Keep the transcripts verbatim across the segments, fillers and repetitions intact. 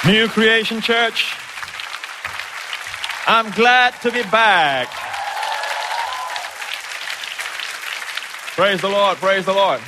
New Creation Church, I'm glad to be back. Praise the Lord, praise the Lord.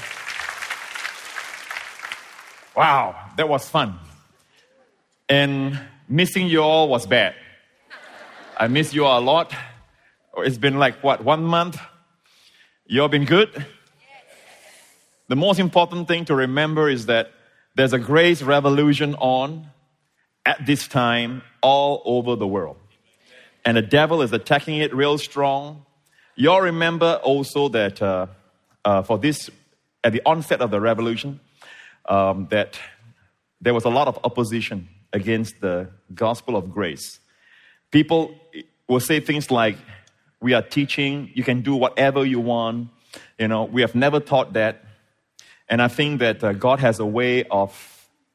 Wow, that was fun. And missing you all was bad. I miss you all a lot. It's been like, what, one month? You all been good? The most important thing to remember is that there's a grace revolution on at this time all over the world. And the devil is attacking it real strong. You all remember also that uh, uh, for this, at the onset of the revolution, um, that there was a lot of opposition against the gospel of grace. People will say things like, we are teaching, you can do whatever you want. You know, we have never taught that. And I think that uh, God has a way of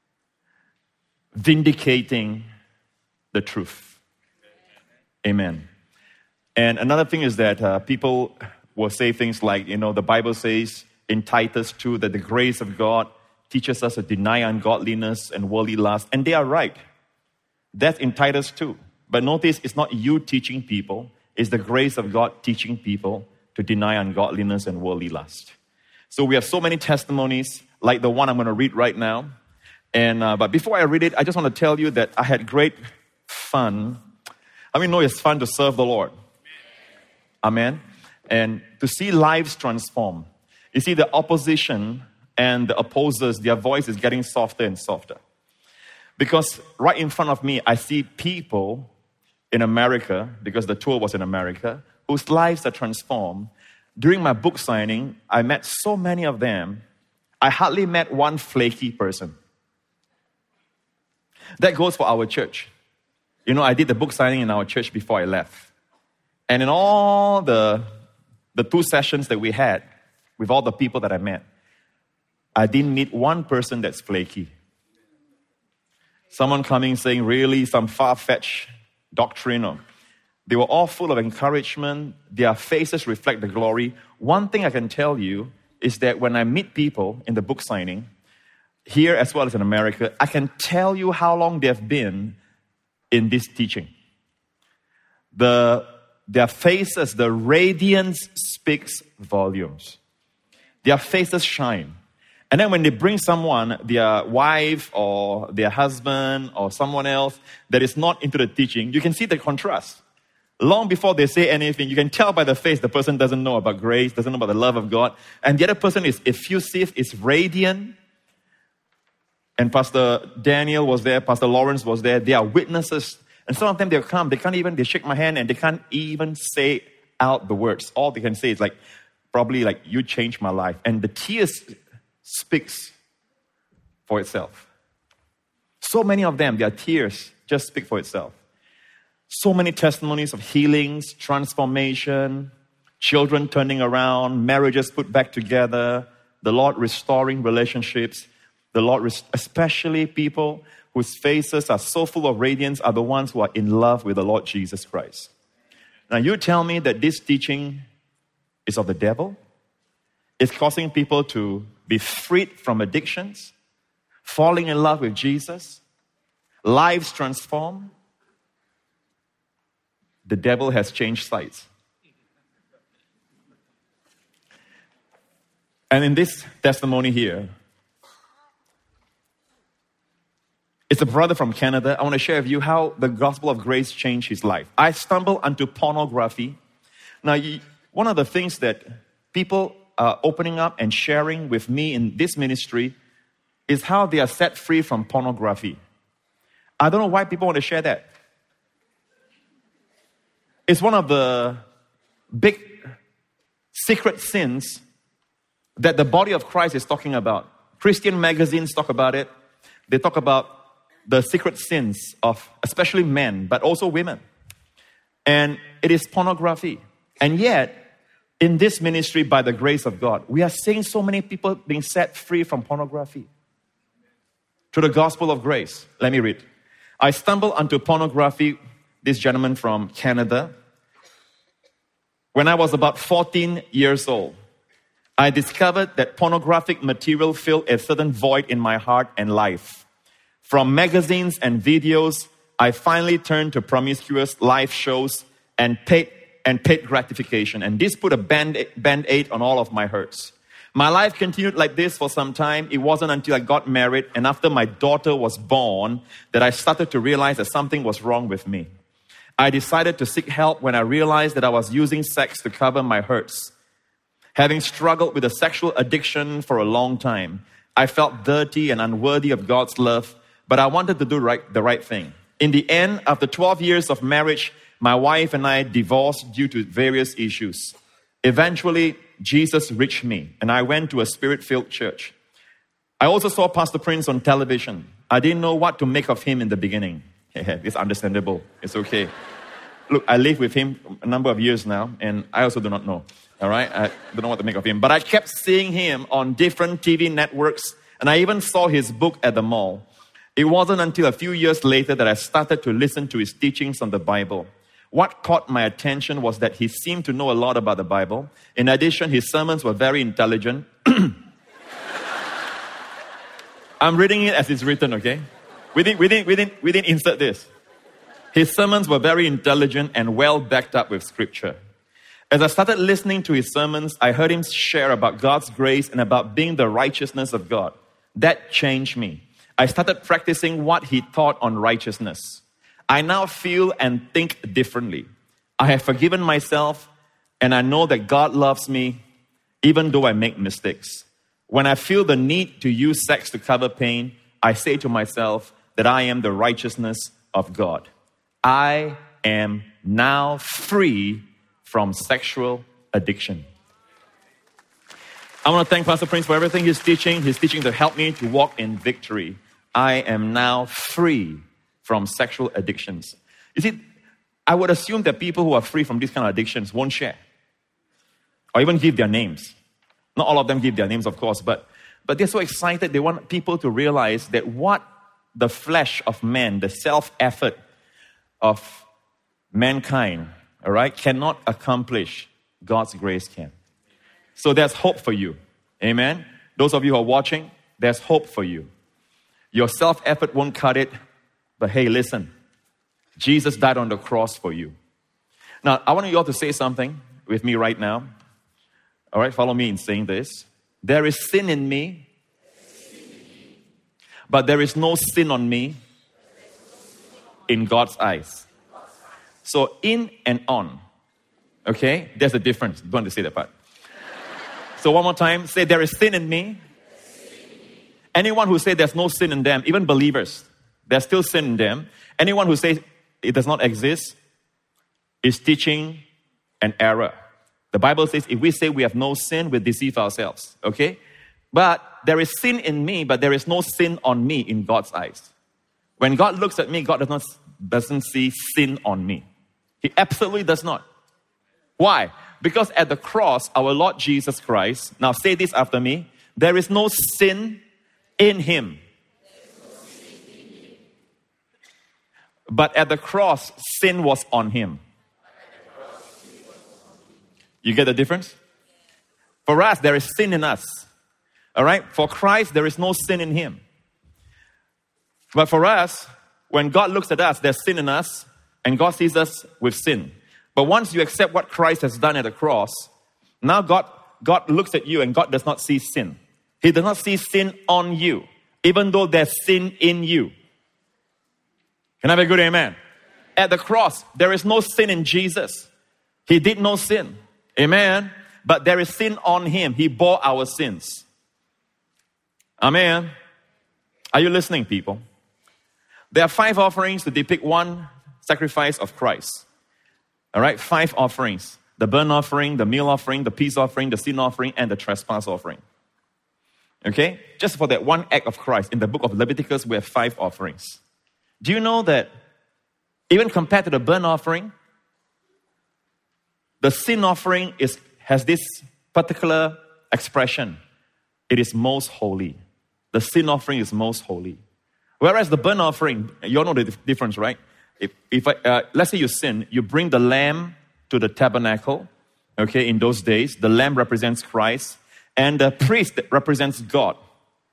vindicating the truth. Amen. And another thing is that uh, people will say things like, you know, the Bible says in Titus two that the grace of God teaches us to deny ungodliness and worldly lust. And they are right. That's in Titus two. But notice, it's not you teaching people. It's the grace of God teaching people to deny ungodliness and worldly lust. So we have so many testimonies like the one I'm going to read right now. And uh, but before I read it, I just want to tell you that I had great fun. I mean, know it's fun to serve the Lord. Amen. And to see lives transform. You see, the opposition and the opposers, their voice is getting softer and softer. Because right in front of me, I see people in America, because the tour was in America, whose lives are transformed. During my book signing, I met so many of them. I hardly met one flaky person. That goes for our church. You know, I did the book signing in our church before I left. And in all the, the two sessions that we had, with all the people that I met, I didn't meet one person that's flaky. Someone coming saying really some far-fetched doctrine. Or, they were all full of encouragement. Their faces reflect the glory. One thing I can tell you is that when I meet people in the book signing, here as well as in America, I can tell you how long they've been in this teaching. The, their faces, the radiance speaks volumes. Their faces shine. And then when they bring someone, their wife or their husband or someone else that is not into the teaching, you can see the contrast. Long before they say anything, you can tell by the face the person doesn't know about grace, doesn't know about the love of God. And the other person is effusive, is radiant. And Pastor Daniel was there, Pastor Lawrence was there. They are witnesses. And some of them, they'll come, they can't even, they shake my hand and they can't even say out the words. All they can say is like, probably like, you changed my life. And the tears speaks for itself. So many of them, their tears just speak for itself. So many testimonies of healings, transformation, children turning around, marriages put back together, the Lord restoring relationships. The Lord, especially people whose faces are so full of radiance, are the ones who are in love with the Lord Jesus Christ. Now you tell me that this teaching is of the devil? It's causing people to be freed from addictions, falling in love with Jesus, lives transformed. The devil has changed sides. And in this testimony here, it's a brother from Canada. I want to share with you how the gospel of grace changed his life. I stumbled onto pornography. Now, one of the things that people are opening up and sharing with me in this ministry is how they are set free from pornography. I don't know why people want to share that. It's one of the big secret sins that the body of Christ is talking about. Christian magazines talk about it. They talk about the secret sins of especially men, but also women. And it is pornography. And yet, in this ministry, by the grace of God, we are seeing so many people being set free from pornography. To the gospel of grace. Let me read. I stumbled onto pornography, this gentleman from Canada, when I was about fourteen years old. I discovered that pornographic material filled a certain void in my heart and life. From magazines and videos, I finally turned to promiscuous live shows and paid and paid gratification. And this put a band, band-aid on all of my hurts. My life continued like this for some time. It wasn't until I got married and after my daughter was born that I started to realize that something was wrong with me. I decided to seek help when I realized that I was using sex to cover my hurts. Having struggled with a sexual addiction for a long time, I felt dirty and unworthy of God's love, but I wanted to do right, the right thing. In the end, after twelve years of marriage, my wife and I divorced due to various issues. Eventually, Jesus reached me, and I went to a spirit-filled church. I also saw Pastor Prince on television. I didn't know what to make of him in the beginning. It's understandable. It's okay. Look, I live with him a number of years now, and I also do not know. All right? I don't know what to make of him. But I kept seeing him on different T V networks, and I even saw his book at the mall. It wasn't until a few years later that I started to listen to his teachings on the Bible. What caught my attention was that he seemed to know a lot about the Bible. In addition, his sermons were very intelligent. I'm reading it as it's written, okay? We didn't, we didn't, we didn't, we didn't insert this. His sermons were very intelligent and well backed up with scripture. As I started listening to his sermons, I heard him share about God's grace and about being the righteousness of God. That changed me. I started practicing what he taught on righteousness. I now feel and think differently. I have forgiven myself, and I know that God loves me, even though I make mistakes. When I feel the need to use sex to cover pain, I say to myself that I am the righteousness of God. I am now free from sexual addiction. I want to thank Pastor Prince for everything he's teaching. He's teaching to help me to walk in victory. I am now free from sexual addictions. You see, I would assume that people who are free from these kind of addictions won't share or even give their names. Not all of them give their names, of course, but, but they're so excited. They want people to realize that what the flesh of man, the self-effort of mankind, all right, cannot accomplish, God's grace can. So there's hope for you. Amen? Those of you who are watching, there's hope for you. Your self-effort won't cut it, but hey, listen. Jesus died on the cross for you. Now, I want you all to say something with me right now. All right, follow me in saying this. There is sin in me, but there is no sin on me in God's eyes. So in and on, okay? There's a difference. Don't want to say that part. So one more time, say there is sin in me. Anyone who says there's no sin in them, even believers, there's still sin in them. Anyone who says it does not exist is teaching an error. The Bible says if we say we have no sin, we deceive ourselves, okay? But there is sin in me, but there is no sin on me in God's eyes. When God looks at me, God does not, doesn't see sin on me. He absolutely does not. Why? Because at the cross, our Lord Jesus Christ, now say this after me, there is no sin in him. But at the cross, sin was on him. You get the difference? For us, there is sin in us. All right? For Christ, there is no sin in him. But for us, when God looks at us, there's sin in us, and God sees us with sin. But once you accept what Christ has done at the cross, now God, God looks at you and God does not see sin. He does not see sin on you, even though there's sin in you. Can I have a good amen? At the cross, there is no sin in Jesus. He did no sin. Amen. But there is sin on him. He bore our sins. Amen. Are you listening, people? There are five offerings to depict one sacrifice of Christ. All right, five offerings. The burnt offering, the meal offering, the peace offering, the sin offering, and the trespass offering. Okay? Just for that one act of Christ, in the book of Leviticus, we have five offerings. Do you know that even compared to the burnt offering, the sin offering is has this particular expression. It is most holy. The sin offering is most holy. Whereas the burnt offering, you all know the difference, right? If, if I, uh, let's say you sin, you bring the lamb to the tabernacle. Okay, in those days, the lamb represents Christ, and the priest represents God.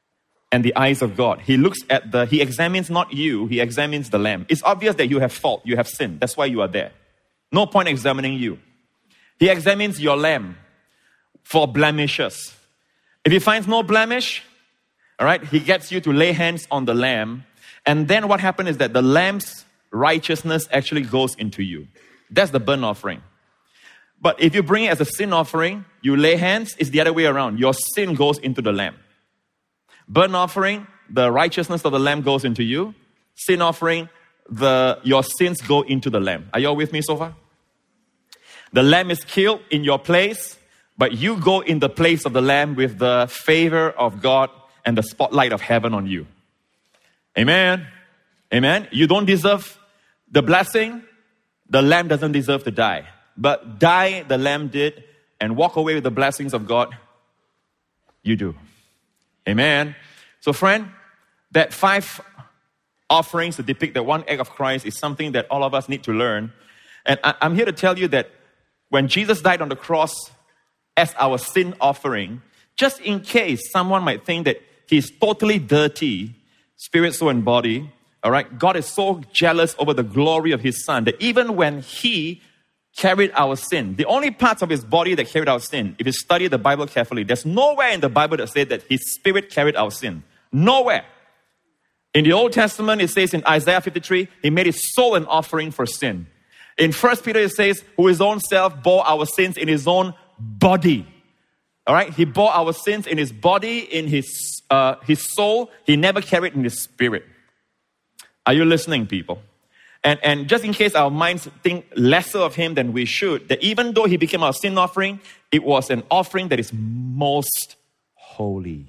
and the eyes of God. He looks at the, he examines not you, he examines the lamb. It's obvious that you have fault, you have sinned. That's why you are there. No point examining you. He examines your lamb for blemishes. If he finds no blemish, all right, he gets you to lay hands on the lamb. And then what happens is that the lamb's righteousness actually goes into you. That's the burnt offering. But if you bring it as a sin offering, you lay hands, it's the other way around. Your sin goes into the lamb. Burnt offering, the righteousness of the lamb goes into you. Sin offering, the your sins go into the lamb. Are you all with me so far? The lamb is killed in your place, but you go in the place of the lamb with the favor of God and the spotlight of heaven on you. Amen. Amen. You don't deserve the blessing. The lamb doesn't deserve to die. But die, the lamb did, and walk away with the blessings of God, you do. Amen. So friend, that five offerings to depict the one act of Christ is something that all of us need to learn. And I, I'm here to tell you that when Jesus died on the cross as our sin offering, just in case someone might think that he's totally dirty, spirit, soul, and body, all right, God is so jealous over the glory of his son that even when he carried our sin, the only parts of his body that carried our sin, if you study the Bible carefully, there's nowhere in the Bible that said that his spirit carried our sin. Nowhere. In the Old Testament, it says in Isaiah fifty-three, he made his soul an offering for sin. In First Peter, it says, who his own self bore our sins in his own body. All right? He bore our sins in his body, in his, uh, his soul. He never carried in his spirit. Are you listening, people? And, and just in case our minds think lesser of him than we should, that even though he became our sin offering, it was an offering that is most holy.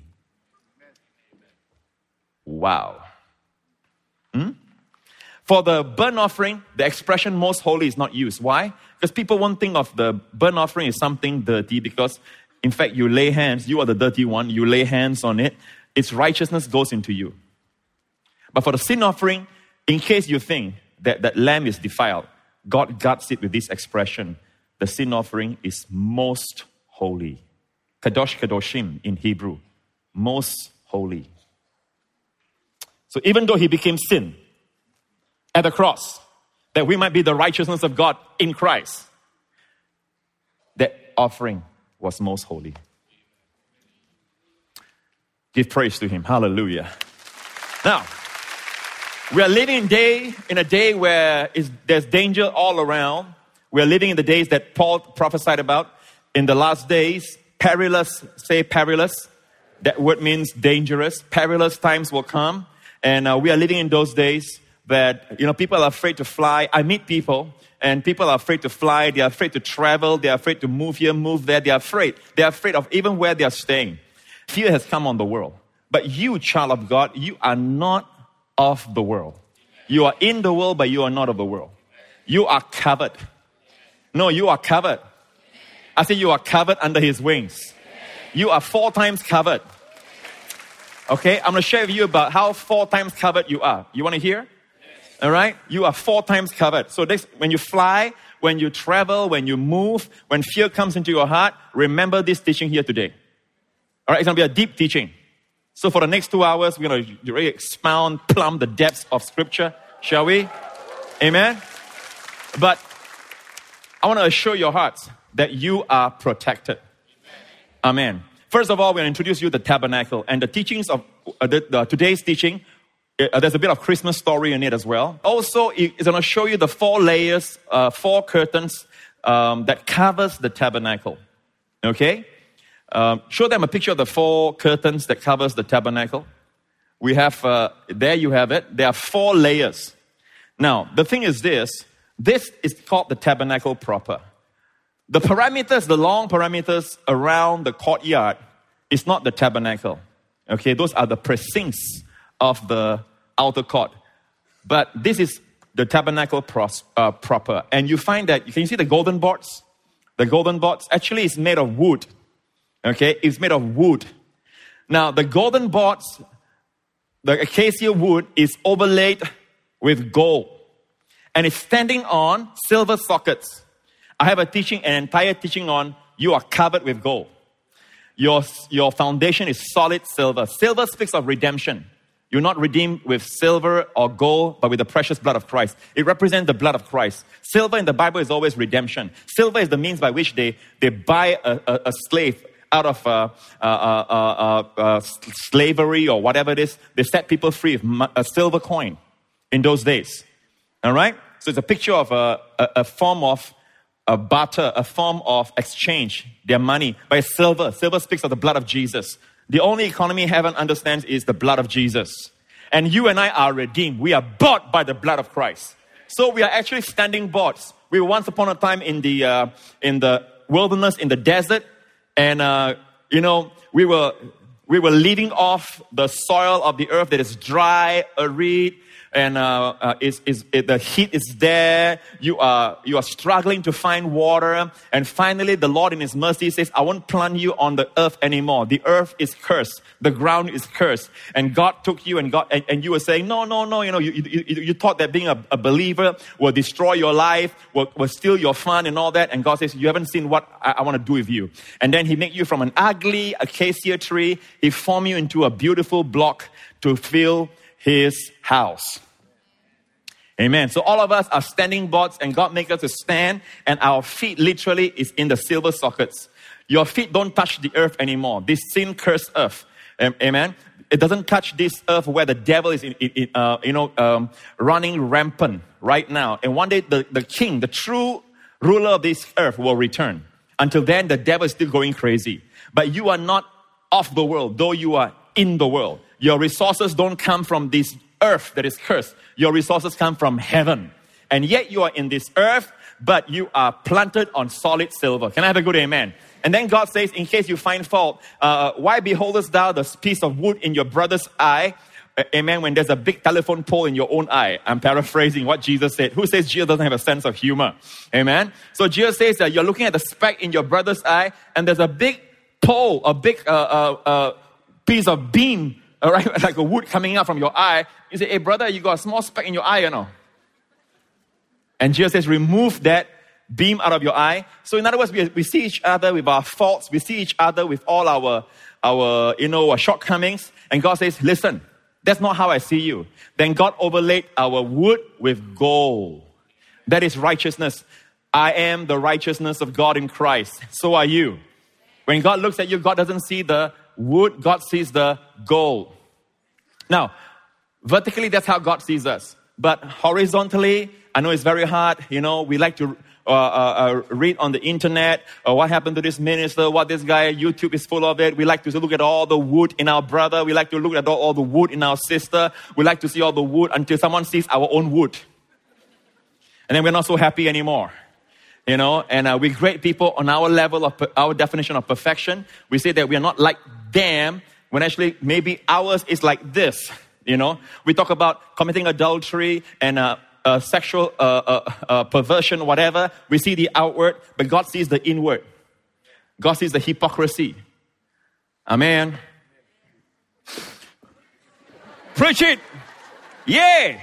Wow. Hmm? For the burnt offering, the expression most holy is not used. Why? Because people won't think of the burnt offering as something dirty because, in fact, you lay hands, you are the dirty one, you lay hands on it, its righteousness goes into you. But for the sin offering, in case you think that that lamb is defiled, God guards it with this expression. The sin offering is most holy. Kadosh Kadoshim in Hebrew. Most holy. So even though he became sin at the cross, that we might be the righteousness of God in Christ, that offering was most holy. Give praise to him. Hallelujah. Now, we are living in, day, in a day where is, there's danger all around. We are living in the days that Paul prophesied about. In the last days, perilous, say perilous. That word means dangerous. Perilous times will come. And uh, we are living in those days that, you know, people are afraid to fly. I meet people and people are afraid to fly. They are afraid to travel. They are afraid to move here, move there. They are afraid. They are afraid of even where they are staying. Fear has come on the world. But you, child of God, you are not of the world. You are in the world, but you are not of the world. You are covered. No, you are covered. I say you are covered under his wings. You are four times covered. Okay, I'm going to share with you about how four times covered you are. You want to hear? All right? You are four times covered. So this, when you fly, when you travel, when you move, when fear comes into your heart, remember this teaching here today. All right, it's going to be a deep teaching. So for the next two hours, we're going to really expound, plumb the depths of Scripture. Shall we? Amen? But I want to assure your hearts that you are protected. Amen. First of all, we're going to introduce you to the tabernacle. And the teachings of uh, the, the, today's teaching, uh, there's a bit of Christmas story in it as well. Also, it's going to show you the four layers, uh, four curtains um, that covers the tabernacle. Okay? Um, show them a picture of the four curtains that covers the tabernacle. We have, uh, there you have it. There are four layers. Now, the thing is this. This is called the tabernacle proper. The parameters, the long parameters around the courtyard is not the tabernacle. Okay, those are the precincts of the outer court. But this is the tabernacle pros, uh, proper. And you find that, can you see the golden boards? The golden boards actually is made of wood. Okay, it's made of wood. Now, the golden boards, the acacia wood is overlaid with gold. And it's standing on silver sockets. I have a teaching, an entire teaching on you are covered with gold. your, your foundation is solid silver. Silver speaks of redemption. You're not redeemed with silver or gold, but with the precious blood of Christ. It represents the blood of Christ. Silver in the Bible is always redemption. Silver is the means by which they, they buy a, a, a slave out of uh, uh, uh, uh, uh, slavery or whatever it is. They set people free with a silver coin in those days. All right? So it's a picture of a, a, a form of a barter, a form of exchange, their money. But it's silver. Silver speaks of the blood of Jesus. The only economy heaven understands is the blood of Jesus. And you and I are redeemed. We are bought by the blood of Christ. So we are actually standing boards. We were once upon a time in the uh, in the wilderness, in the desert. And, uh, you know, we were we were leading off the soil of the earth that is dry, arid, and uh, uh, is is it, the heat is there. You are you are struggling to find water, and finally, the Lord in His mercy says, "I won't plant you on the earth anymore. The earth is cursed. The ground is cursed." And God took you, and God and, and you were saying, "No, no, no." You know, you you, you thought that being a, a believer will destroy your life, will, will steal your fun, and all that. And God says, "You haven't seen what I, I want to do with you." And then He made you from an ugly acacia tree. He formed you into a beautiful block to fill His house. Amen. So all of us are standing boards, and God makes us to stand, and our feet literally is in the silver sockets. Your feet don't touch the earth anymore. This sin cursed earth. Amen. It doesn't touch this earth where the devil is, in, in, uh, you know, um, running rampant right now. And one day the, the king, the true ruler of this earth will return. Until then, the devil is still going crazy. But you are not of the world, though you are in the world. Your resources don't come from this earth that is cursed. Your resources come from heaven. And yet you are in this earth, but you are planted on solid silver. Can I have a good amen? And then God says, in case you find fault, uh, why beholdest thou the piece of wood in your brother's eye? Uh, amen. When there's a big telephone pole in your own eye. I'm paraphrasing what Jesus said. Who says Jesus doesn't have a sense of humor? Amen. So Jesus says that you're looking at the speck in your brother's eye, and there's a big pole, a big uh, uh, uh, piece of beam, all right, like a wood coming out from your eye. You say, "Hey brother, you got a small speck in your eye, you know." And Jesus says, remove that beam out of your eye. So in other words, we, we see each other with our faults. We see each other with all our, our you know, our shortcomings. And God says, listen, that's not how I see you. Then God overlaid our wood with gold. That is righteousness. I am the righteousness of God in Christ. So are you. When God looks at you, God doesn't see the wood. God sees the gold. Now, vertically, that's how God sees us. But horizontally, I know it's very hard. You know, we like to uh, uh, uh, read on the internet, uh, what happened to this minister, what this guy, YouTube is full of it. We like to look at all the wood in our brother. We like to look at all, all the wood in our sister. We like to see all the wood until someone sees our own wood. And then we're not so happy anymore. You know, and uh, we grade people on our level of, our definition of perfection. We say that we are not like them, when actually maybe ours is like this. You know, we talk about committing adultery and uh, uh, sexual uh, uh, uh, perversion, whatever. We see the outward, but God sees the inward. God sees the hypocrisy. Amen. Preach it. Yay.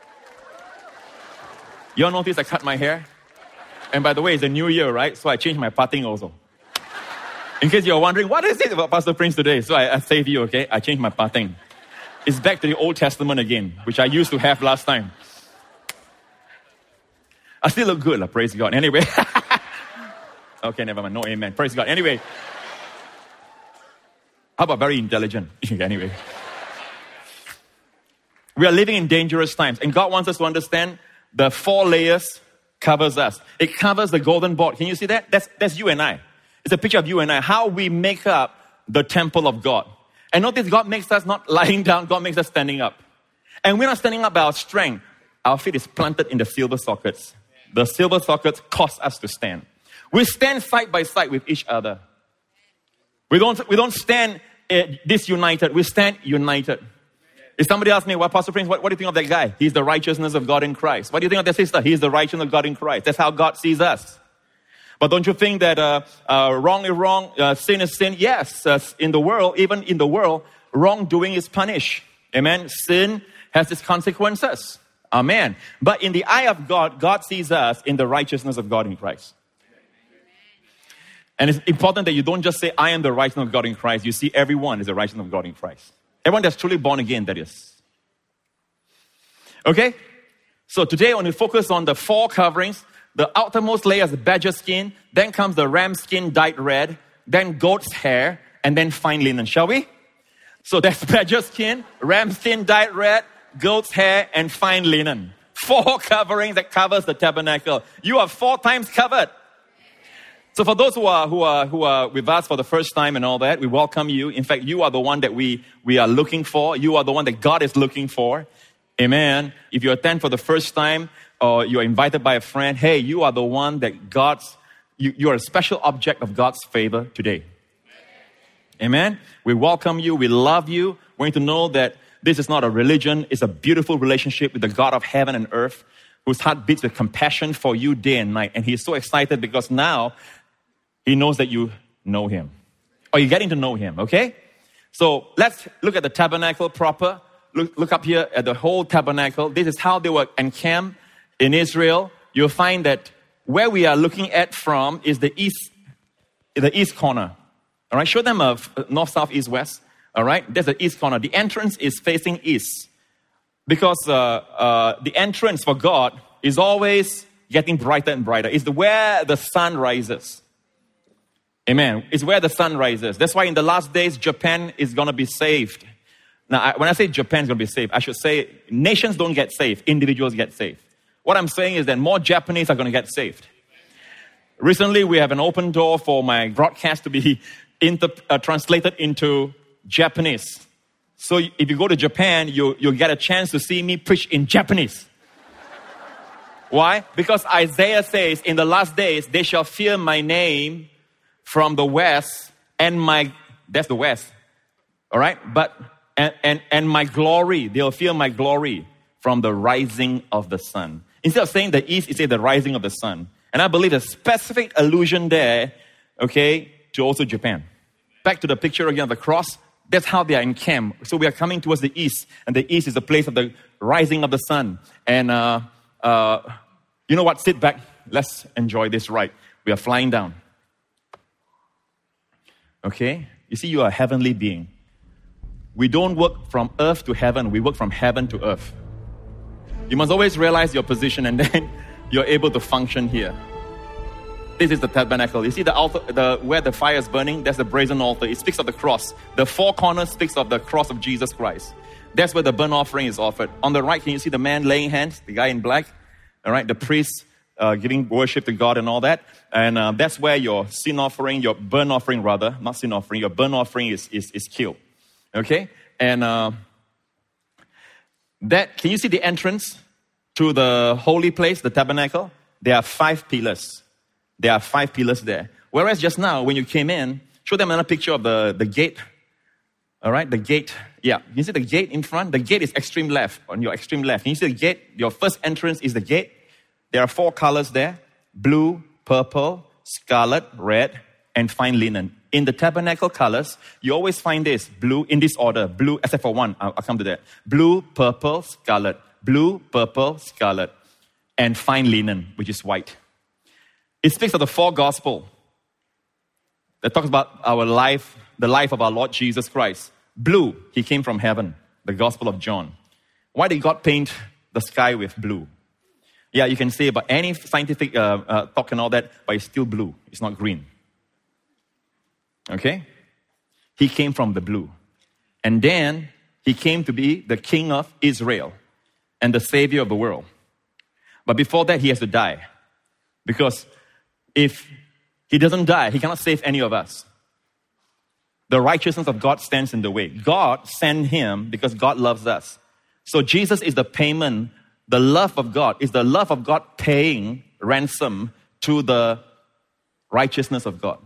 You all notice I cut my hair? And by the way, it's a new year, right? So I changed my parting also. In case you're wondering, what is it about Pastor Prince today? So I, I saved you, okay? I changed my parting. It's back to the Old Testament again, which I used to have last time. I still look good, praise God. Anyway. Okay, never mind. No amen. Praise God. Anyway. How about very intelligent? Anyway. We are living in dangerous times. And God wants us to understand the four layers covers us. It covers the golden board. Can you see that? That's, that's you and I. It's a picture of you and I. How we make up the temple of God. And notice God makes us not lying down. God makes us standing up. And we're not standing up by our strength. Our feet is planted in the silver sockets. The silver sockets cause us to stand. We stand side by side with each other. We don't, we don't stand uh, disunited. We stand united. If somebody asks me, well, Pastor Prince, what, what do you think of that guy? He's the righteousness of God in Christ. What do you think of that sister? He's the righteousness of God in Christ. That's how God sees us. But don't you think that uh, uh, wrong is wrong, uh, sin is sin? Yes, uh, in the world, even in the world, wrongdoing is punished. Amen? Sin has its consequences. Amen. But in the eye of God, God sees us in the righteousness of God in Christ. And it's important that you don't just say, I am the righteousness of God in Christ. You see, everyone is the righteousness of God in Christ. Everyone that's truly born again, that is. Okay? So today I want to focus on the four coverings. The outermost layer is the badger skin. Then comes the ram skin dyed red. Then goat's hair. And then fine linen. Shall we? So that's badger skin, ram skin dyed red, goat's hair, and fine linen. Four coverings that covers the tabernacle. You are four times covered. So for those who are who are who are with us for the first time and all that, we welcome you. In fact, you are the one that we we are looking for. You are the one that God is looking for. Amen. If you attend for the first time or you are invited by a friend, hey, you are the one that God's you, you are a special object of God's favor today. Amen. We welcome you. We love you. We want you to know that this is not a religion. It's a beautiful relationship with the God of heaven and earth, whose heart beats with compassion for you day and night. And he's so excited because now he knows that you know him. Or you're getting to know him, okay? So let's look at the tabernacle proper. Look, look up here at the whole tabernacle. This is how they were encamped in Israel. You'll find that where we are looking at from is the east, the east corner. All right, show them a north, south, east, west. All right, there's the east corner. The entrance is facing east because uh, uh, the entrance for God is always getting brighter and brighter. It's the, where the sun rises. Amen. It's where the sun rises. That's why in the last days, Japan is going to be saved. Now, I, when I say Japan is going to be saved, I should say nations don't get saved. Individuals get saved. What I'm saying is that more Japanese are going to get saved. Recently, we have an open door for my broadcast to be inter, uh, translated into Japanese. So if you go to Japan, you, you'll get a chance to see me preach in Japanese. Why? Because Isaiah says, in the last days, they shall fear my name from the west and my, that's the west. All right? But, and, and, and my glory, they'll fear my glory from the rising of the sun. Instead of saying the east, it says the rising of the sun. And I believe a specific allusion there, okay, to also Japan. Back to the picture again of the cross. That's how they are encamped. So we are coming towards the east. And the east is the place of the rising of the sun. And uh, uh, you know what? Sit back. Let's enjoy this ride. We are flying down. Okay? You see, you are a heavenly being. We don't work from earth to heaven. We work from heaven to earth. You must always realize your position and then you're able to function here. This is the tabernacle. You see the altar, the where the fire is burning? That's the brazen altar. It speaks of the cross. The four corners speaks of the cross of Jesus Christ. That's where the burnt offering is offered. On the right, can you see the man laying hands? The guy in black. All right, the priest uh, giving worship to God and all that. And uh, that's where your sin offering, your burnt offering rather, not sin offering, your burnt offering is is, is killed. Okay, and uh, that can you see the entrance to the holy place, the tabernacle? There are five pillars. There are five pillars there. Whereas just now, when you came in, show them another picture of the, the gate. All right, the gate. Yeah, you see the gate in front? The gate is extreme left, on your extreme left. Can you see the gate? Your first entrance is the gate. There are four colors there. Blue, purple, scarlet, red, and fine linen. In the tabernacle colors, you always find this. Blue, in this order. Blue, except for one. I'll, I'll come to that. Blue, purple, scarlet. Blue, purple, scarlet. And fine linen, which is white. It speaks of the four gospel that talks about our life, the life of our Lord Jesus Christ. Blue, he came from heaven, the gospel of John. Why did God paint the sky with blue? Yeah, you can say about any scientific uh, uh, talk and all that, but it's still blue. It's not green. Okay? He came from the blue. And then he came to be the king of Israel and the savior of the world. But before that, he has to die. Because if he doesn't die, he cannot save any of us. The righteousness of God stands in the way. God sent him because God loves us. So Jesus is the payment. The love of God is the love of God paying ransom to the righteousness of God.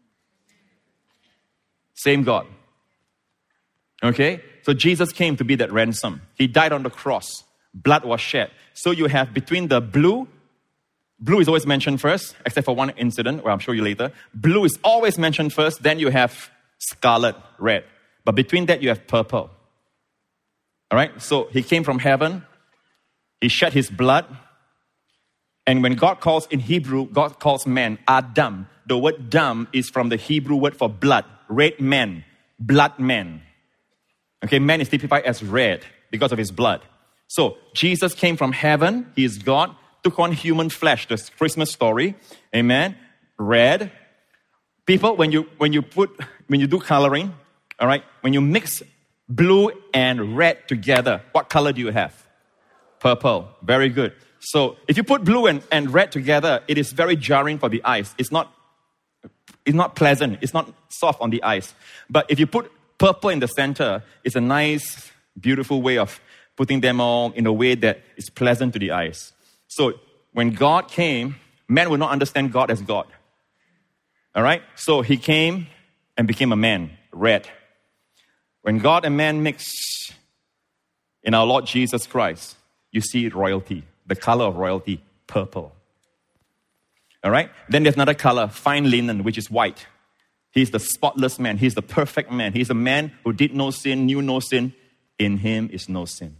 Same God. Okay? So Jesus came to be that ransom. He died on the cross. Blood was shed. So you have between the blue, blue is always mentioned first, except for one incident, where I'll show you later. Blue is always mentioned first, then you have scarlet, red. But between that, you have purple. All right? So he came from heaven. He shed his blood. And when God calls in Hebrew, God calls man Adam. The word dam is from the Hebrew word for blood. Red man, blood man. Okay, man is typified as red because of his blood. So Jesus came from heaven. He is God. Took on human flesh. The Christmas story. Amen. Red. People, when you when you put when you do coloring, all right, when you mix blue and red together, what color do you have? Purple. Very good. So if you put blue and, and red together, it is very jarring for the eyes. It's not it's not pleasant. It's not soft on the eyes. But if you put purple in the center, it's a nice, beautiful way of putting them all in a way that is pleasant to the eyes. So when God came, man would not understand God as God. All right? So he came and became a man, red. When God and man mix in our Lord Jesus Christ, you see royalty, the color of royalty, purple. All right? Then there's another color, fine linen, which is white. He's the spotless man. He's the perfect man. He's a man who did no sin, knew no sin. In him is no sin.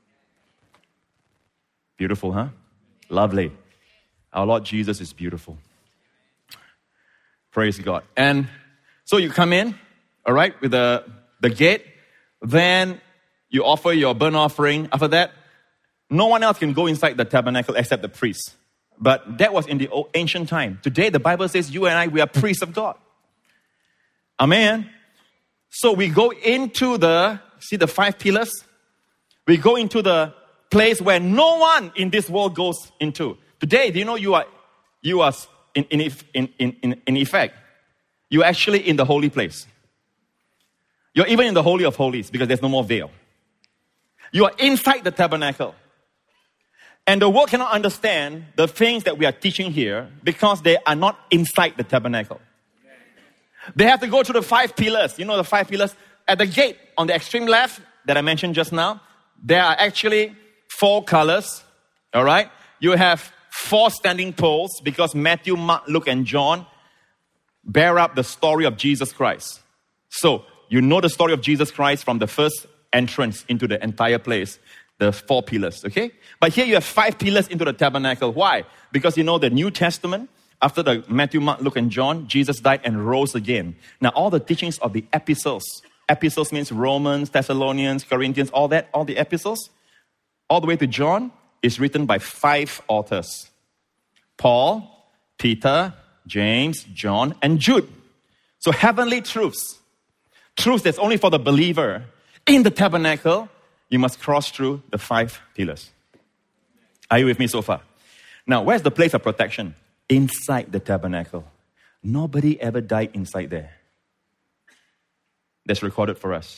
Beautiful, huh? Lovely. Our Lord Jesus is beautiful. Praise God. And so you come in, all right, with the, the gate. Then you offer your burnt offering. After that, no one else can go inside the tabernacle except the priest. But that was in the old, ancient time. Today, the Bible says you and I, we are priests of God. Amen. So we go into the, see the five pillars? We go into the place where no one in this world goes into. Today, do you know you are, you are in, in, in, in, in effect, you're actually in the holy place. You're even in the Holy of Holies because there's no more veil. You are inside the tabernacle. And the world cannot understand the things that we are teaching here because they are not inside the tabernacle. They have to go through the five pillars. You know the five pillars? At the gate on the extreme left that I mentioned just now, there are actually four colors. All right? You have four standing poles because Matthew, Mark, Luke, and John bear up the story of Jesus Christ. So, you know the story of Jesus Christ from the first entrance into the entire place. The four pillars, okay? But here you have five pillars into the tabernacle. Why? Because you know the New Testament, after the Matthew, Mark, Luke, and John, Jesus died and rose again. Now, all the teachings of the epistles, epistles means Romans, Thessalonians, Corinthians, all that, all the epistles, all the way to John, is written by five authors. Paul, Peter, James, John, and Jude. So heavenly truths, truths that's only for the believer in the tabernacle, you must cross through the five pillars. Are you with me so far? Now, where's the place of protection? Inside the tabernacle. Nobody ever died inside there. That's recorded for us.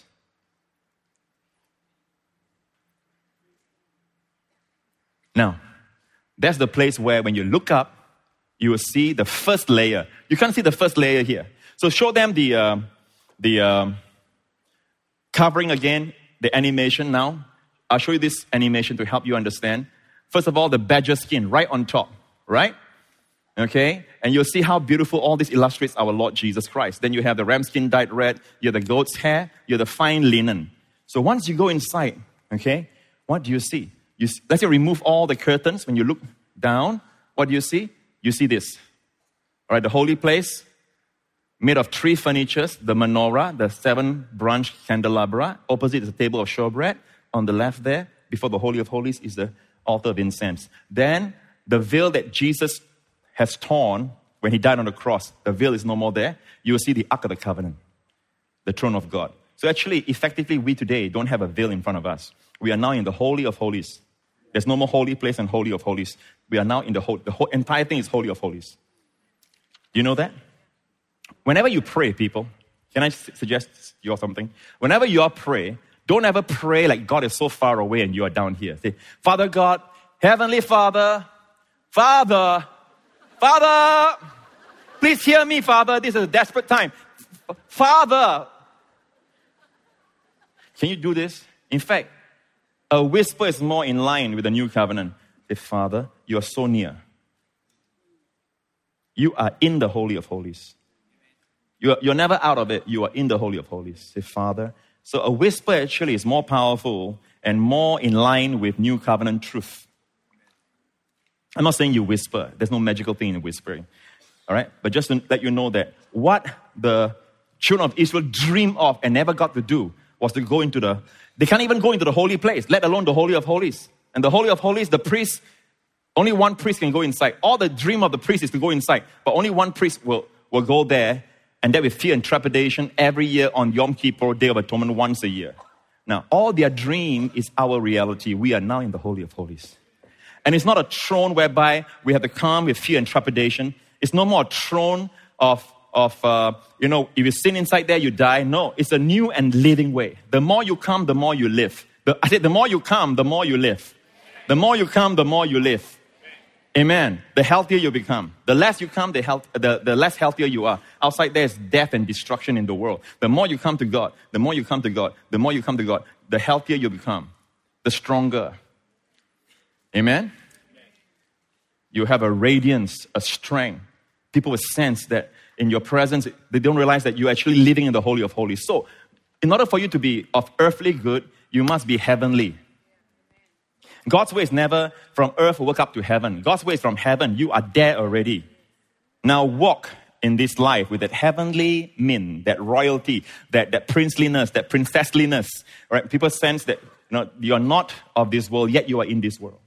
Now, that's the place where when you look up, you will see the first layer. You can't see the first layer here. So show them the, uh, the um, covering again, the animation now. I'll show you this animation to help you understand. First of all, the badger skin right on top, right? Okay? And you'll see how beautiful all this illustrates our Lord Jesus Christ. Then you have the ram skin dyed red, you have the goat's hair, you have the fine linen. So once you go inside, okay, what do you see? You see, let's say remove all the curtains. When you look down, what do you see? You see this. All right, the holy place, made of three furnitures, the menorah, the seven-branch candelabra. Opposite is the table of showbread. On the left there, before the Holy of Holies, is the altar of incense. Then, the veil that Jesus has torn when he died on the cross, the veil is no more there. You will see the Ark of the Covenant, the throne of God. So actually, effectively, we today don't have a veil in front of us. We are now in the Holy of Holies. There's no more holy place and Holy of Holies. We are now in the whole, the whole entire thing is Holy of Holies. Do you know that? Whenever you pray, people, can I suggest you all something? Whenever you all pray, don't ever pray like God is so far away and you are down here. Say, Father God, Heavenly Father, Father, Father, please hear me, Father. This is a desperate time. Father. Can you do this? In fact, a whisper is more in line with the new covenant. Say, Father, you are so near. You are in the Holy of Holies. You're, you're never out of it. You are in the Holy of Holies. Say, Father. So a whisper actually is more powerful and more in line with new covenant truth. I'm not saying you whisper. There's no magical thing in whispering. All right? But just to let you know that what the children of Israel dreamed of and never got to do was to go into the, they can't even go into the holy place, let alone the Holy of Holies. And the Holy of Holies, the priest, only one priest can go inside. All the dream of the priest is to go inside, but only one priest will, will go there, and that with fear and trepidation every year on Yom Kippur, Day of Atonement, once a year. Now, all their dream is our reality. We are now in the Holy of Holies. And it's not a throne whereby we have to come with fear and trepidation. It's no more a throne of, of uh, you know, if you sin inside there, you die. No, it's a new and living way. The more you come, the more you live. The, I said, the more you come, the more you live. The more you come, the more you live. Amen. The healthier you become. The less you come, the, health, the, the less healthier you are. Outside there is death and destruction in the world. The more you come to God, the more you come to God, the more you come to God, the healthier you become, the stronger. Amen? You have a radiance, a strength. People will sense that in your presence, they don't realize that you're actually living in the Holy of Holies. So, in order for you to be of earthly good, you must be heavenly. God's way is never from earth work up to heaven. God's way is from heaven. You are there already. Now walk in this life with that heavenly mint, that royalty, that, that princeliness, that princessliness. Right? People sense that you know, you are not of this world, yet you are in this world.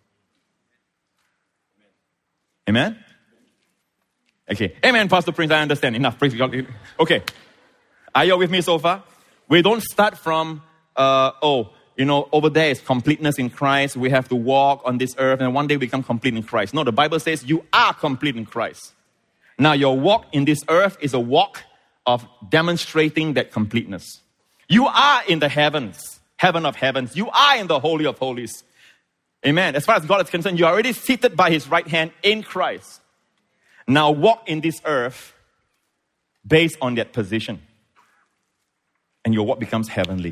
Amen? Okay. Amen, Pastor Prince. I understand. Enough. Praise God. Okay. Are you with me so far? We don't start from, uh, oh, you know, over there is completeness in Christ. We have to walk on this earth and one day become complete in Christ. No, the Bible says you are complete in Christ. Now, your walk in this earth is a walk of demonstrating that completeness. You are in the heavens, heaven of heavens. You are in the Holy of Holies. Amen. As far as God is concerned, you are already seated by His right hand in Christ. Now walk in this earth based on that position. And your walk becomes heavenly.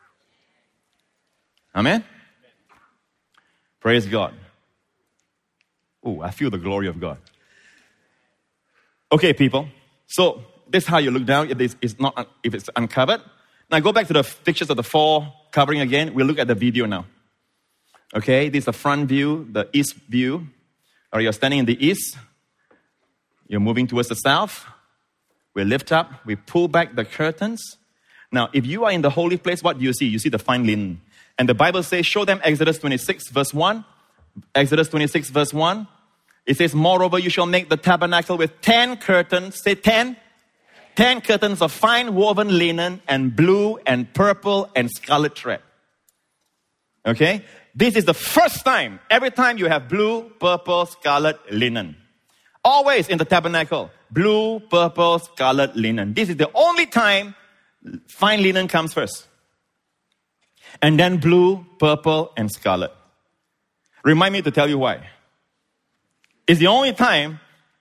Amen? Praise God. Oh, I feel the glory of God. Okay, people. So this is how you look down if it's, it's not if it's uncovered. Now go back to the pictures of the four covering again. We'll look at the video now. Okay, this is the front view, the east view. Or you're standing in the east. You're moving towards the south. We lift up. We pull back the curtains. Now, if you are in the holy place, what do you see? You see the fine linen. And the Bible says, show them Exodus twenty-six verse one. Exodus twenty-six verse one. It says, moreover, you shall make the tabernacle with ten curtains. Say ten. Ten curtains of fine woven linen and blue and purple and scarlet thread. Okay? This is the first time, every time you have blue, purple, scarlet, linen. Always in the tabernacle, blue, purple, scarlet, linen. This is the only time fine linen comes first. And then blue, purple, and scarlet. Remind me to tell you why. It's the only time.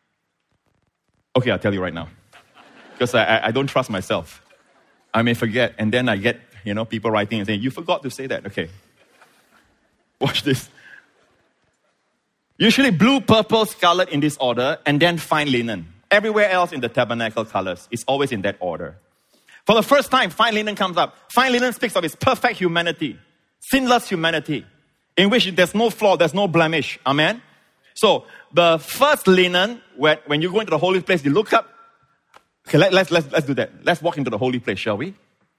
Okay, I'll tell you right now. Because I, I don't trust myself. I may forget, and then I get, you know, people writing and saying, you forgot to say that. Okay. Watch this. Usually blue, purple, scarlet in this order, and then fine linen. Everywhere else in the tabernacle colors, it's always in that order. For the first time, fine linen comes up. Fine linen speaks of its perfect humanity, sinless humanity, in which there's no flaw, there's no blemish. Amen? So, the first linen, when, when you go into the holy place, you look up. Okay, let, let's, let's, let's do that. Let's walk into the holy place, shall we?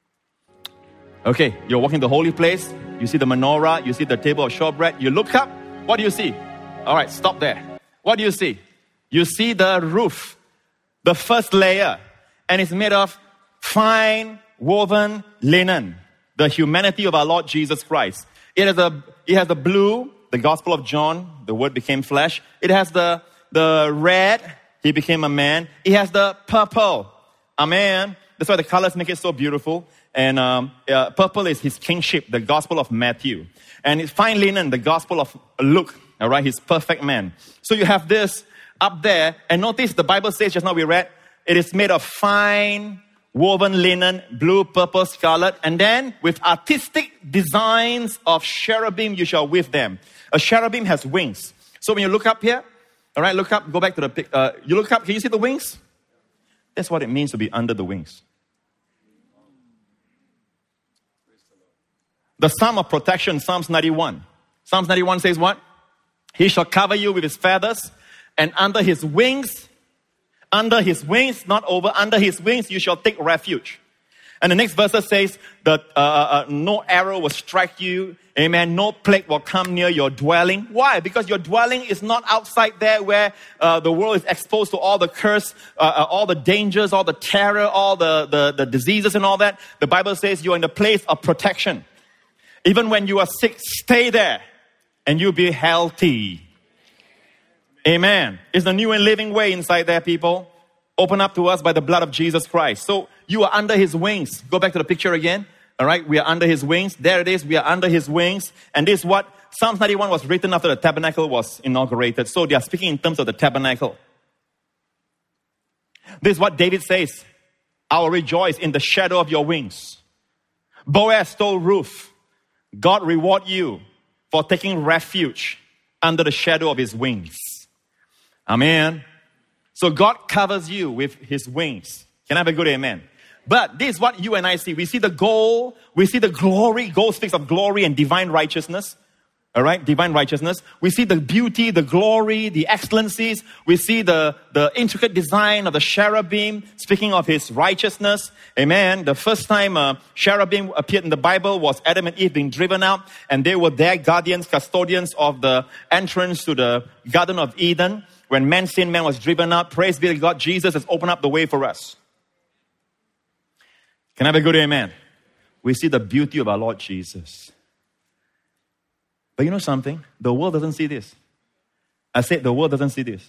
Okay, you're walking the holy place. You see the menorah. You see the table of showbread. You look up. What do you see? All right, stop there. What do you see? You see the roof, the first layer. And it's made of fine woven linen. The humanity of our Lord Jesus Christ. It has a, it has the blue, the Gospel of John. The Word became flesh. It has the, the red. He became a man. It has the purple. Amen. That's why the colors make it so beautiful. And um, uh, purple is his kingship, the Gospel of Matthew. And it's fine linen, the Gospel of Luke. All right, he's perfect man. So you have this up there. And notice the Bible says, just now we read, it is made of fine woven linen, blue, purple, scarlet. And then with artistic designs of cherubim, you shall weave them. A cherubim has wings. So when you look up here, all right, look up, go back to the pic. Uh, you look up, can you see the wings? That's what it means to be under the wings. The Psalm of protection, Psalms ninety-one. Psalms ninety-one says what? He shall cover you with his feathers, and under his wings, under his wings, not over, under his wings you shall take refuge. And the next verse says that uh, uh, no arrow will strike you. Amen. No plague will come near your dwelling. Why? Because your dwelling is not outside there where uh, the world is exposed to all the curse, uh, uh, all the dangers, all the terror, all the, the, the diseases and all that. The Bible says you're in the place of protection. Even when you are sick, stay there and you'll be healthy. Amen. It's the new and living way inside there, people. Open up to us by the blood of Jesus Christ. So you are under his wings. Go back to the picture again. All right, we are under his wings. There it is. We are under his wings. And this is what Psalms ninety-one was written after the tabernacle was inaugurated. So they are speaking in terms of the tabernacle. This is what David says. I will rejoice in the shadow of your wings. Boaz told Ruth, God reward you for taking refuge under the shadow of his wings. Amen. So God covers you with his wings. Can I have a good amen? But this is what you and I see. We see the goal. We see the glory. Gold speaks of glory and divine righteousness. All right? Divine righteousness. We see the beauty, the glory, the excellencies. We see the, the intricate design of the cherubim, speaking of his righteousness. Amen. The first time uh, cherubim appeared in the Bible was Adam and Eve being driven out. And they were their guardians, custodians of the entrance to the Garden of Eden. When man sinned, man was driven out. Praise be to God. Jesus has opened up the way for us. Can I have a good amen? We see the beauty of our Lord Jesus. But you know something? The world doesn't see this. I said the world doesn't see this.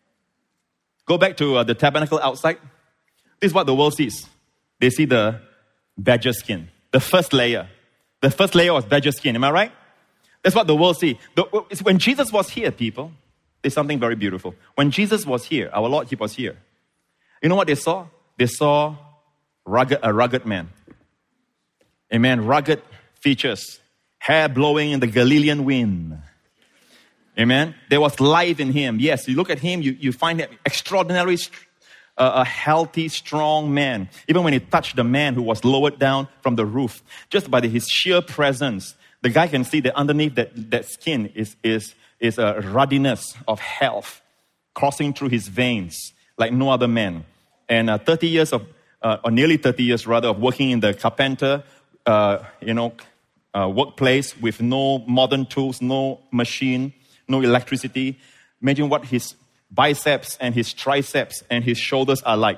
Go back to uh, the tabernacle outside. This is what the world sees. They see the badger skin. The first layer. The first layer was badger skin. Am I right? That's what the world sees. The, when Jesus was here, people, there's something very beautiful. When Jesus was here, our Lord, he was here. You know what they saw? They saw rugged, a rugged man. Amen. Rugged features. Hair blowing in the Galilean wind. Amen. There was life in him. Yes, you look at him, you, you find him extraordinarily uh, a healthy, strong man. Even when he touched the man who was lowered down from the roof, just by the, his sheer presence, the guy can see that underneath that, that skin is, is, is a ruddiness of health crossing through his veins like no other man. And uh, thirty years of, uh, or nearly thirty years rather, of working in the carpenter, uh, you know, Uh, workplace with no modern tools, no machine, no electricity. Imagine what his biceps and his triceps and his shoulders are like.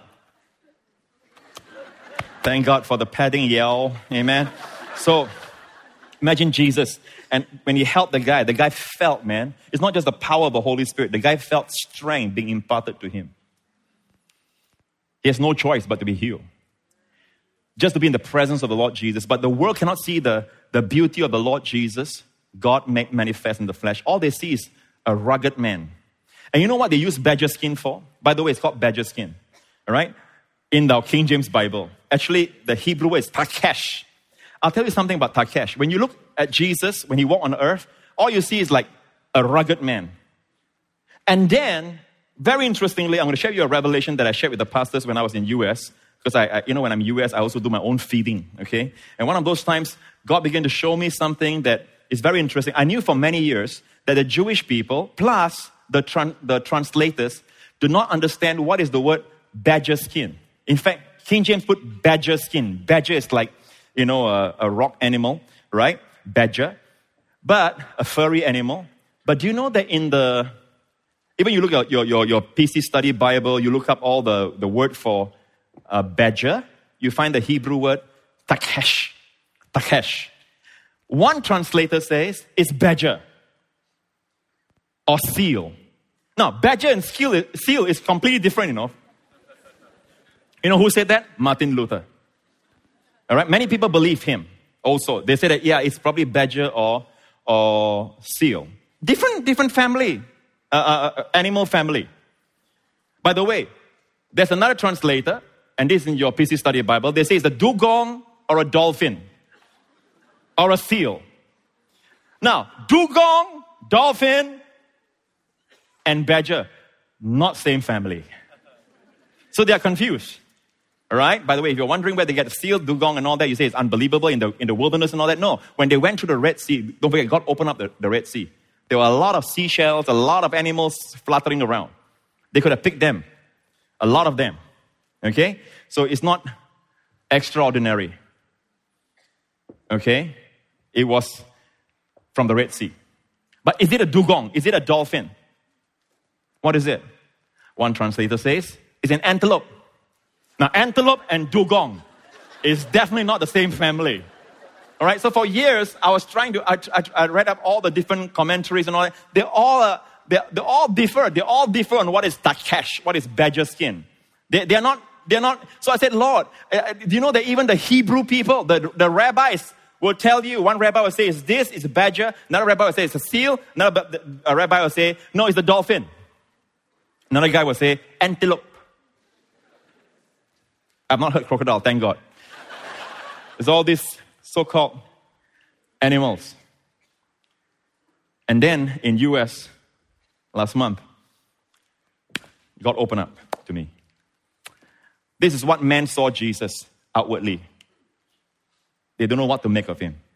Thank God for the padding yell. Amen. So imagine Jesus. And when he helped the guy, the guy felt, man, it's not just the power of the Holy Spirit. The guy felt strength being imparted to him. He has no choice but to be healed. Just to be in the presence of the Lord Jesus. But the world cannot see the, the beauty of the Lord Jesus, God made manifest in the flesh. All they see is a rugged man. And you know what they use badger skin for? By the way, it's called badger skin. All right? In the King James Bible. Actually, the Hebrew word is takesh. I'll tell you something about takesh. When you look at Jesus, when he walked on earth, all you see is like a rugged man. And then, very interestingly, I'm going to share you a revelation that I shared with the pastors when I was in U S. Because I, I, you know, when I'm in U S, I also do my own feeding, okay? And one of those times, God began to show me something that is very interesting. I knew for many years that the Jewish people, plus the, tran- the translators, do not understand what is the word badger skin. In fact, King James put badger skin. Badger is like, you know, a, a rock animal, right? Badger. But a furry animal. But do you know that in the, even you look at your, your, your P C study Bible, you look up all the, the word for Uh, badger, you find the Hebrew word takesh. Takesh. One translator says it's badger or seal. Now, badger and seal is, seal is completely different, you know. You know who said that? Martin Luther. All right, many people believe him also. They say that, yeah, it's probably badger or, or seal. Different, different family, uh, uh, animal family. By the way, there's another translator, and this is in your P C study Bible. They say it's a dugong or a dolphin or a seal. Now, dugong, dolphin, and badger, not same family. So they are confused. All right? By the way, if you're wondering where they get the seal, dugong, and all that, you say it's unbelievable in the in the wilderness and all that. No. When they went through the Red Sea, don't forget, God opened up the, the Red Sea. There were a lot of seashells, a lot of animals fluttering around. They could have picked them. A lot of them. Okay? So it's not extraordinary. Okay? It was from the Red Sea. But is it a dugong? Is it a dolphin? What is it? One translator says, it's an antelope. Now, antelope and dugong is definitely not the same family. All right, so for years, I was trying to, I, I, I read up all the different commentaries and all that. They all, uh, they, they all differ. They all differ on what is takesh, what is badger skin. They, they are not, they're not, so I said, Lord, uh, do you know that even the Hebrew people, the, the rabbis will tell you, one rabbi will say, is this, it's a badger. Another rabbi will say, it's a seal. Another a rabbi will say, no, it's a dolphin. Another guy will say, antelope. I've not heard crocodile, thank God. It's all these so-called animals. And then in U S last month, God opened up to me. This is what men saw Jesus outwardly. They don't know what to make of him.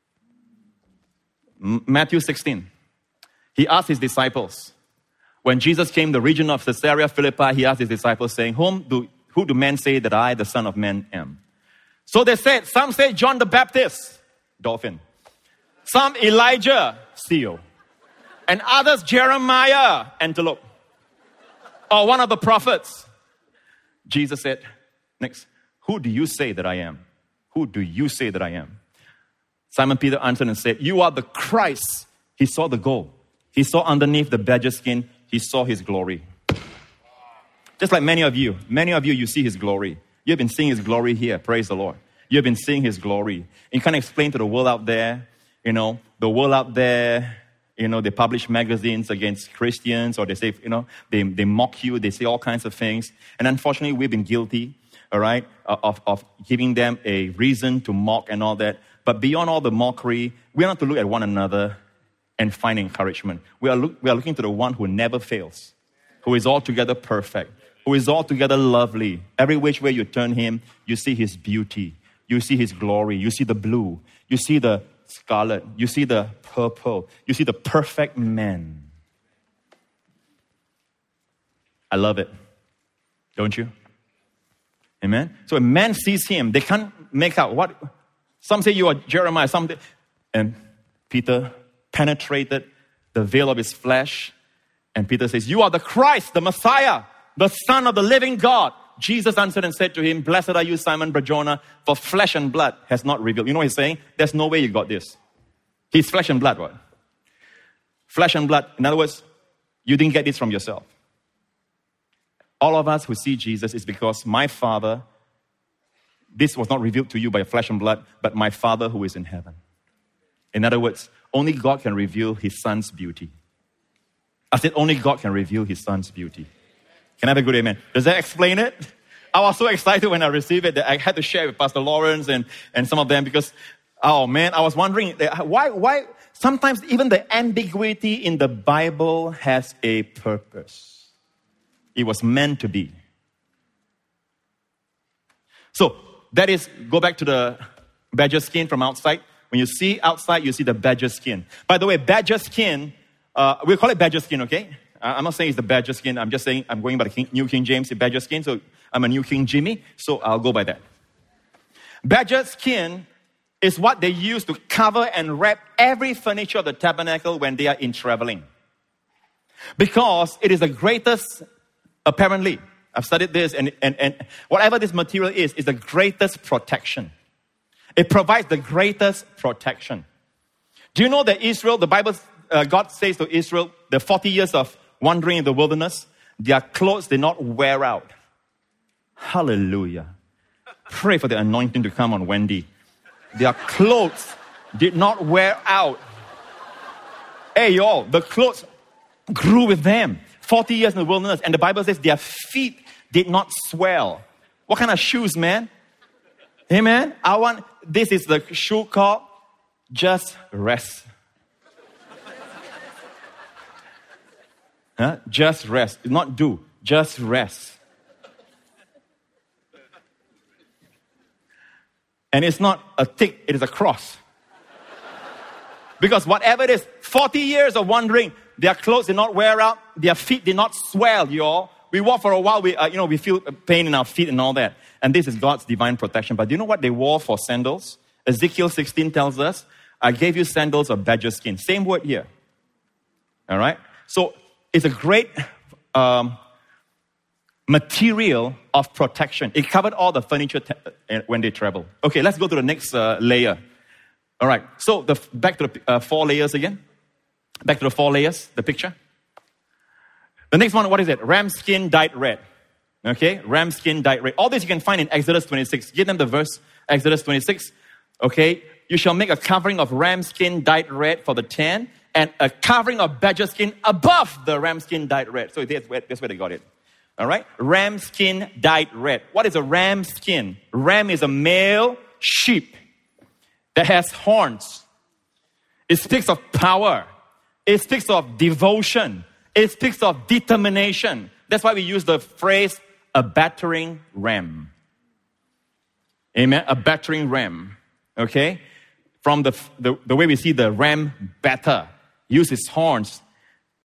M- Matthew sixteen. He asked his disciples, when Jesus came to the region of Caesarea Philippi, he asked his disciples saying, Whom do, who do men say that I, the Son of Man, am? So they said, some say John the Baptist, dolphin. Some Elijah, seal. And others Jeremiah, antelope. Or one of the prophets. Jesus said, next, who do you say that I am? Who do you say that I am? Simon Peter answered and said, you are the Christ. He saw the gold. He saw underneath the badger skin, he saw his glory. Just like many of you, many of you, you see his glory. You've been seeing his glory here, praise the Lord. You've been seeing his glory. And you can't explain to the world out there, you know, the world out there, you know, they publish magazines against Christians, or they say, you know, they, they mock you, they say all kinds of things. And unfortunately, we've been guilty, all right, of, of giving them a reason to mock and all that. But beyond all the mockery, we are not to look at one another and find encouragement. We are, look, we are looking to the one who never fails, who is altogether perfect, who is altogether lovely. Every which way you turn him, you see his beauty. You see his glory. You see the blue. You see the scarlet. You see the purple. You see the perfect man. I love it. Don't you? Amen? So when man sees him, they can't make out what. Some say you are Jeremiah. Some say, and Peter penetrated the veil of his flesh. And Peter says, you are the Christ, the Messiah, the Son of the living God. Jesus answered and said to him, blessed are you, Simon Barjona, for flesh and blood has not revealed. You know what he's saying? There's no way you got this. He's flesh and blood, what? Flesh and blood. In other words, you didn't get this from yourself. All of us who see Jesus is because my Father, this was not revealed to you by flesh and blood, but my Father who is in heaven. In other words, only God can reveal his Son's beauty. I said only God can reveal his Son's beauty. Can I have a good amen? Does that explain it? I was so excited when I received it that I had to share it with Pastor Lawrence and, and some of them because, oh man, I was wondering why, why sometimes even the ambiguity in the Bible has a purpose. It was meant to be. So that is, go back to the badger skin from outside. When you see outside, you see the badger skin. By the way, badger skin, uh, we call it badger skin, okay? I'm not saying it's the badger skin. I'm just saying I'm going by the King, New King James, the badger skin. So I'm a New King Jimmy, so I'll go by that. Badger skin is what they use to cover and wrap every furniture of the tabernacle when they are in traveling. Because it is the greatest, apparently, I've studied this, and, and, and whatever this material is, is the greatest protection. It provides the greatest protection. Do you know that Israel, the Bible, uh, God says to Israel, the forty years of wandering in the wilderness, their clothes did not wear out. Hallelujah. Pray for the anointing to come on Wendy. Their clothes did not wear out. Hey, y'all, the clothes grew with them. forty years in the wilderness, and the Bible says their feet did not swell. What kind of shoes, man? Amen? I want, this is the shoe called Just Rest. Huh? Just rest. Not do. Just rest. And it's not a tick, it is a cross. Because whatever it is, forty years of wandering, their clothes did not wear out, their feet did not swell, y'all. We walk for a while, we, uh, you know, we feel pain in our feet and all that. And this is God's divine protection. But do you know what they wore for sandals? Ezekiel sixteen tells us, I gave you sandals of badger skin. Same word here. All right? So it's a great um, material of protection. It covered all the furniture te- when they travel. Okay, let's go to the next uh, layer. All right, so the, back to the uh, four layers again. Back to the four layers, the picture. The next one, what is it? Ram skin dyed red. Okay, ram skin dyed red. All this you can find in Exodus twenty-six. Give them the verse, Exodus twenty-six. Okay, you shall make a covering of ram skin dyed red for the tent, and a covering of badger skin above the ram skin dyed red. So that's where, that's where they got it. All right, ram skin dyed red. What is a ram skin? Ram is a male sheep that has horns. It speaks of power. It speaks of devotion. It speaks of determination. That's why we use the phrase, a battering ram. Amen? A battering ram. Okay? From the, the, the way we see the ram batter, use his horns